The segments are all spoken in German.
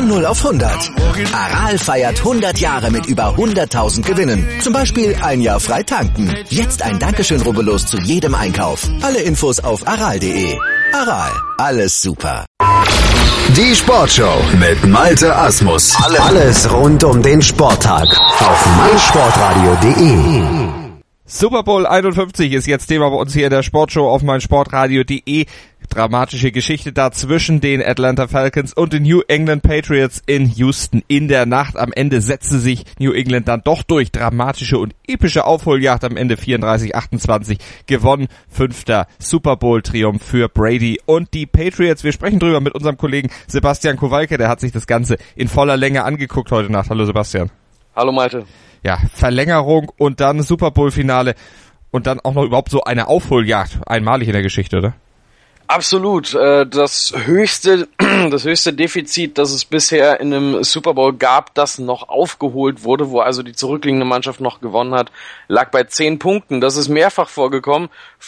Von 0 auf 100. Aral feiert 100 Jahre mit über 100.000 Gewinnen. Zum Beispiel ein Jahr frei tanken. Jetzt ein Dankeschön, rubbellos zu jedem Einkauf. Alle Infos auf aral.de. Aral, alles super. Die Sportshow mit Malte Asmus. Alles rund um den Sporttag auf meinsportradio.de. Super Bowl 51 ist jetzt Thema bei uns hier in der Sportshow auf meinsportradio.de. Dramatische Geschichte da zwischen den Atlanta Falcons und den New England Patriots in Houston in der Nacht. Am Ende setzte sich New England dann doch durch. Dramatische und epische Aufholjagd am Ende 34-28 gewonnen. 5. Super Bowl Triumph für Brady und die Patriots. Wir sprechen drüber mit unserem Kollegen Sebastian Kowalke. Der hat sich das Ganze in voller Länge angeguckt heute Nacht. Hallo Sebastian. Hallo Malte. Ja, Verlängerung und dann Super Bowl Finale und dann auch noch überhaupt so eine Aufholjagd. Einmalig in der Geschichte, oder? Absolut. Das höchste Defizit, das es bisher in einem Super Bowl gab, das noch aufgeholt wurde, wo also die zurückliegende Mannschaft noch gewonnen hat, lag bei 10 Punkten. Das ist mehrfach vorgekommen.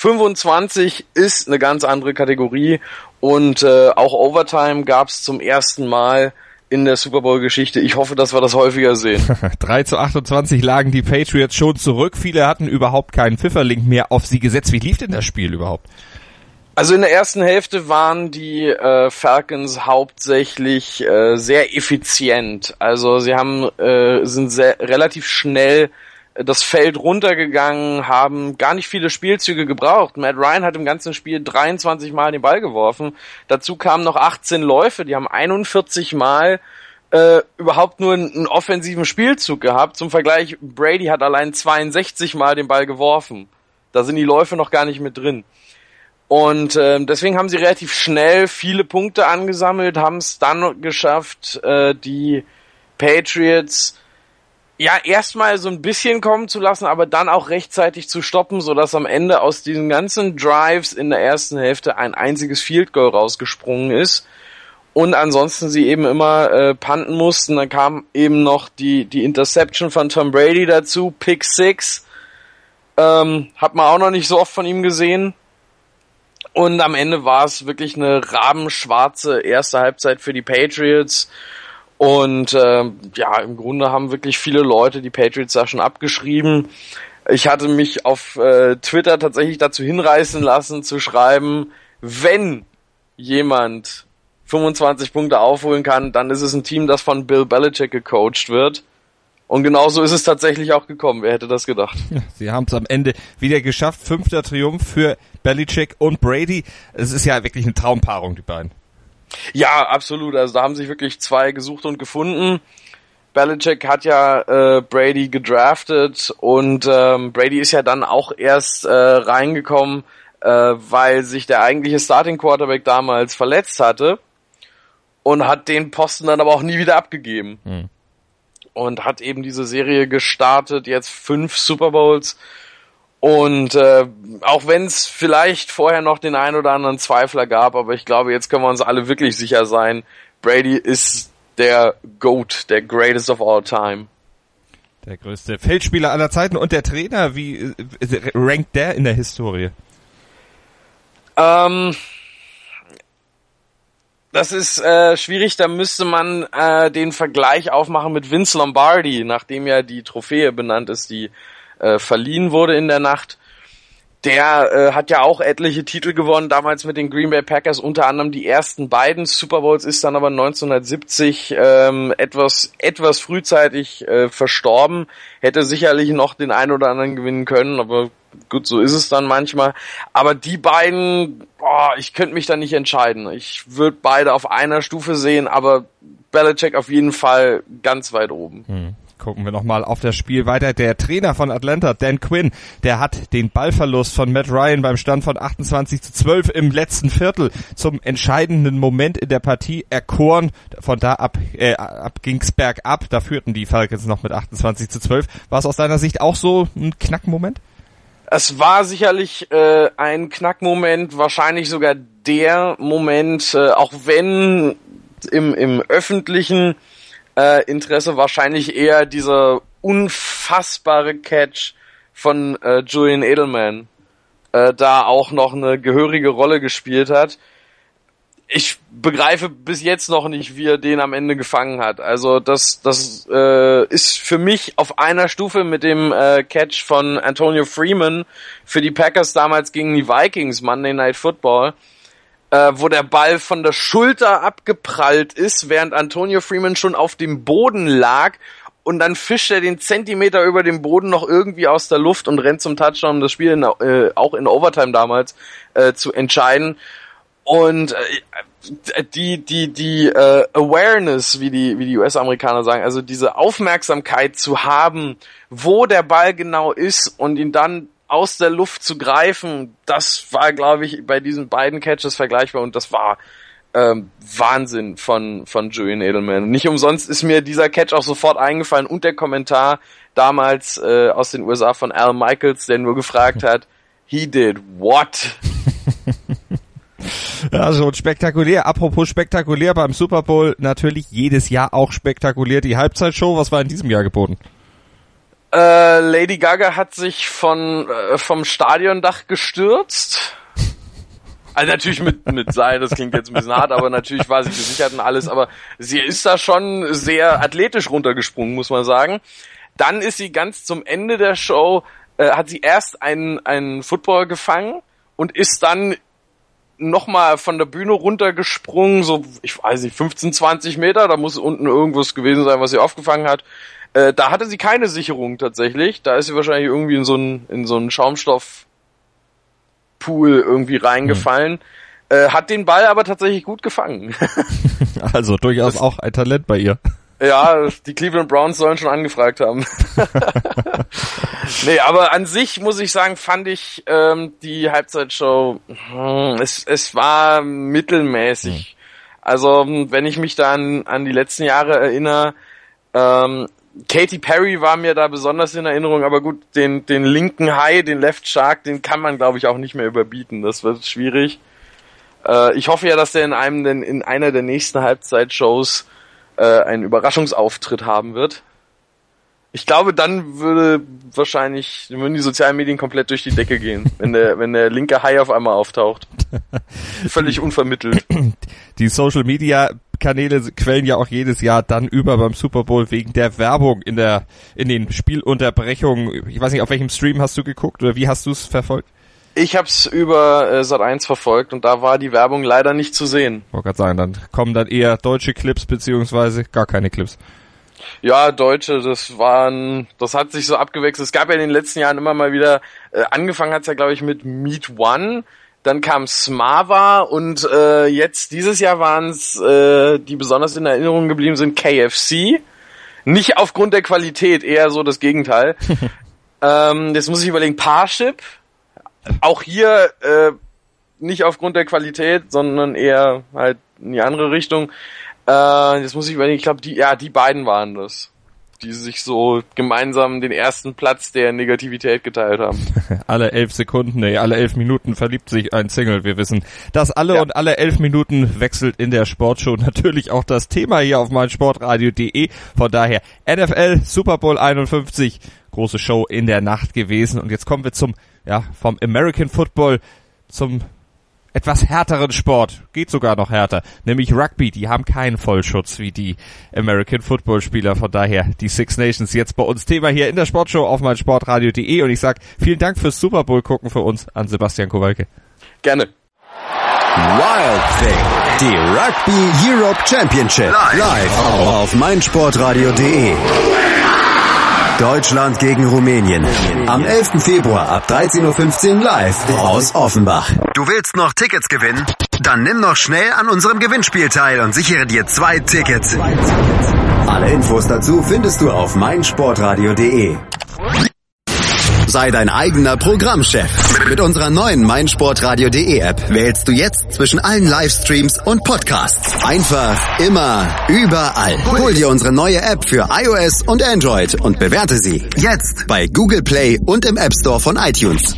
25 ist eine ganz andere Kategorie und auch Overtime gab es zum ersten Mal in der Super Bowl-Geschichte. Ich hoffe, dass wir das häufiger sehen. 3-28 lagen die Patriots schon zurück. Viele hatten überhaupt keinen Pfifferling mehr auf sie gesetzt. Wie lief denn das Spiel überhaupt? Also in der ersten Hälfte waren die Falcons hauptsächlich sehr effizient. Also sie sind relativ schnell das Feld runtergegangen, haben gar nicht viele Spielzüge gebraucht. Matt Ryan hat im ganzen Spiel 23 Mal den Ball geworfen. Dazu kamen noch 18 Läufe. Die haben 41 Mal überhaupt nur einen offensiven Spielzug gehabt. Zum Vergleich, Brady hat allein 62 Mal den Ball geworfen. Da sind die Läufe noch gar nicht mit drin. Und deswegen haben sie relativ schnell viele Punkte angesammelt, haben es dann geschafft, die Patriots ja erstmal so ein bisschen kommen zu lassen, aber dann auch rechtzeitig zu stoppen, sodass am Ende aus diesen ganzen Drives in der ersten Hälfte ein einziges Field Goal rausgesprungen ist. Und ansonsten sie eben immer punten mussten. Dann kam eben noch die Interception von Tom Brady dazu, Pick 6. Hat man auch noch nicht so oft von ihm gesehen. Und am Ende war es wirklich eine rabenschwarze erste Halbzeit für die Patriots. Und ja, im Grunde haben wirklich viele Leute die Patriots da schon abgeschrieben. Ich hatte mich auf Twitter tatsächlich dazu hinreißen lassen, zu schreiben, wenn jemand 25 Punkte aufholen kann, dann ist es ein Team, das von Bill Belichick gecoacht wird. Und genauso ist es tatsächlich auch gekommen. Wer hätte das gedacht? Ja, sie haben es am Ende wieder geschafft. 5. Triumph für Belichick und Brady. Es ist ja wirklich eine Traumpaarung, die beiden. Ja, absolut. Also da haben sich wirklich zwei gesucht und gefunden. Belichick hat ja Brady gedraftet und Brady ist ja dann auch erst reingekommen, weil sich der eigentliche Starting Quarterback damals verletzt hatte und hat den Posten dann aber auch nie wieder abgegeben. Und hat eben diese Serie gestartet, jetzt 5 Super Bowls. Und auch wenn es vielleicht vorher noch den einen oder anderen Zweifler gab, aber ich glaube, jetzt können wir uns alle wirklich sicher sein, Brady ist der GOAT, der Greatest of All Time. Der größte Feldspieler aller Zeiten. Und der Trainer, wie rankt der in der Historie? Das ist schwierig, da müsste man den Vergleich aufmachen mit Vince Lombardi, nachdem ja die Trophäe benannt ist, die verliehen wurde in der Nacht. Der hat ja auch etliche Titel gewonnen, damals mit den Green Bay Packers, unter anderem die ersten beiden Super Bowls, ist dann aber 1970 etwas frühzeitig verstorben, hätte sicherlich noch den einen oder anderen gewinnen können, aber gut, so ist es dann manchmal. Aber die beiden, ich könnte mich da nicht entscheiden. Ich würde beide auf einer Stufe sehen, aber Belichick auf jeden Fall ganz weit oben. Gucken wir nochmal auf das Spiel weiter. Der Trainer von Atlanta, Dan Quinn, der hat den Ballverlust von Matt Ryan beim Stand von 28-12 im letzten Viertel zum entscheidenden Moment in der Partie erkoren. Von da ab ging's bergab. Da führten die Falcons noch mit 28-12. War es aus deiner Sicht auch so ein Knackmoment? Es war sicherlich ein Knackmoment, wahrscheinlich sogar der Moment, auch wenn im öffentlichen Interesse wahrscheinlich eher dieser unfassbare Catch von Julian Edelman da auch noch eine gehörige Rolle gespielt hat. ich begreife bis jetzt noch nicht, wie er den am Ende gefangen hat. Also das ist für mich auf einer Stufe mit dem Catch von Antonio Freeman für die Packers damals gegen die Vikings, Monday Night Football, wo der Ball von der Schulter abgeprallt ist, während Antonio Freeman schon auf dem Boden lag, und dann fischt er den Zentimeter über dem Boden noch irgendwie aus der Luft und rennt zum Touchdown, um das Spiel auch in Overtime damals zu entscheiden. Und die Awareness, wie die US-Amerikaner sagen, also diese Aufmerksamkeit zu haben, wo der Ball genau ist und ihn dann aus der Luft zu greifen, das war, glaube ich, bei diesen beiden Catches vergleichbar, und das war Wahnsinn von Julian Edelman. Nicht umsonst ist mir dieser Catch auch sofort eingefallen, und der Kommentar damals aus den USA von Al Michaels, der nur gefragt hat, he did what? Ja, schon spektakulär. Apropos spektakulär, beim Super Bowl natürlich jedes Jahr auch spektakulär die Halbzeitshow. Was war in diesem Jahr geboten? Lady Gaga hat sich vom Stadiondach gestürzt. Also natürlich mit Seil, das klingt jetzt ein bisschen hart, aber natürlich war sie gesichert und alles, aber sie ist da schon sehr athletisch runtergesprungen, muss man sagen. Dann ist sie ganz zum Ende der Show, hat sie erst einen Football gefangen und ist dann nochmal von der Bühne runtergesprungen, so, ich weiß nicht, 15, 20 Meter, da muss unten irgendwas gewesen sein, was sie aufgefangen hat. Da hatte sie keine Sicherung tatsächlich, da ist sie wahrscheinlich irgendwie in so einen Schaumstoffpool irgendwie reingefallen, hat den Ball aber tatsächlich gut gefangen. Also durchaus auch ein Talent bei ihr. Ja, die Cleveland Browns sollen schon angefragt haben. Nee, aber an sich muss ich sagen, fand ich die Halbzeitshow, es war mittelmäßig. Also wenn ich mich da an die letzten Jahre erinnere, Katy Perry war mir da besonders in Erinnerung, aber gut, den linken High, den Left Shark, den kann man, glaube ich, auch nicht mehr überbieten. Das wird schwierig. Ich hoffe ja, dass der in einer der nächsten Halbzeitshows einen Überraschungsauftritt haben wird. Ich glaube, dann würden die sozialen Medien komplett durch die Decke gehen, wenn der linke Hai auf einmal auftaucht. Völlig unvermittelt. Die Social Media Kanäle quellen ja auch jedes Jahr dann über beim Super Bowl wegen der Werbung in den Spielunterbrechungen. Ich weiß nicht, auf welchem Stream hast du geguckt oder wie hast du es verfolgt? Ich hab's über Sat.1 verfolgt und da war die Werbung leider nicht zu sehen. Ich wollte gerade sagen, dann kommen dann eher deutsche Clips beziehungsweise gar keine Clips. Ja, deutsche, das hat sich so abgewechselt. Es gab ja in den letzten Jahren immer mal wieder, angefangen hat's ja, glaube ich, mit Meet One, dann kam Smava und jetzt dieses Jahr waren's, die besonders in Erinnerung geblieben sind, KFC. Nicht aufgrund der Qualität, eher so das Gegenteil. Jetzt muss ich überlegen, Parship. Auch hier nicht aufgrund der Qualität, sondern eher halt in die andere Richtung. Jetzt muss ich überlegen, ich glaube, die beiden waren das, die sich so gemeinsam den ersten Platz der Negativität geteilt haben. Alle 11 Minuten verliebt sich ein Single. Wir wissen das alle, ja. Und alle 11 Minuten wechselt in der Sportshow natürlich auch das Thema hier auf meinsportradio.de. Von daher NFL Super Bowl 51, große Show in der Nacht gewesen. Und jetzt kommen wir vom American Football zum etwas härteren Sport, geht sogar noch härter, nämlich Rugby. Die haben keinen Vollschutz wie die American Football Spieler, von daher die Six Nations jetzt bei uns Thema hier in der Sportshow auf meinsportradio.de, und ich sag vielen Dank fürs Super Bowl gucken für uns an Sebastian Kowalke. Gerne. Wild Thing, die Rugby Europe Championship, live auf meinsportradio.de. Deutschland gegen Rumänien. Am 11. Februar ab 13.15 Uhr live aus Offenbach. Du willst noch Tickets gewinnen? Dann nimm noch schnell an unserem Gewinnspiel teil und sichere dir 2 Tickets. Alle Infos dazu findest du auf meinsportradio.de. Sei dein eigener Programmchef. Mit unserer neuen meinsportradio.de App wählst du jetzt zwischen allen Livestreams und Podcasts. Einfach, immer, überall. Hol dir unsere neue App für iOS und Android und bewerte sie jetzt bei Google Play und im App Store von iTunes.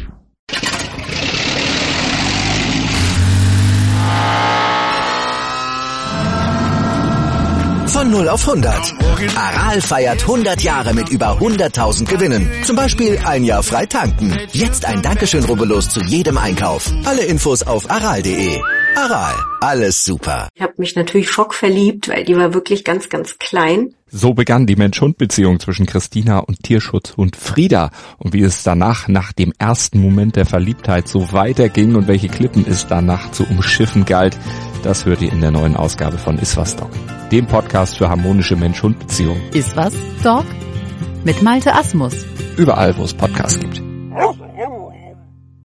Von 0 auf 100. Aral feiert 100 Jahre mit über 100.000 Gewinnen. Zum Beispiel ein Jahr frei tanken. Jetzt ein Dankeschön, rubbellos zu jedem Einkauf. Alle Infos auf aral.de. Aral, alles super. Ich habe mich natürlich schockverliebt, weil die war wirklich ganz, ganz klein. So begann die Mensch-Hund-Beziehung zwischen Christina und Tierschutzhund Frieda. Und wie es danach, nach dem ersten Moment der Verliebtheit, so weiterging und welche Klippen es danach zu umschiffen galt, das hört ihr in der neuen Ausgabe von Iswas Dog, dem Podcast für harmonische Mensch-Hund-Beziehungen. Iswas Dog? Mit Malte Asmus. Überall, wo es Podcasts gibt.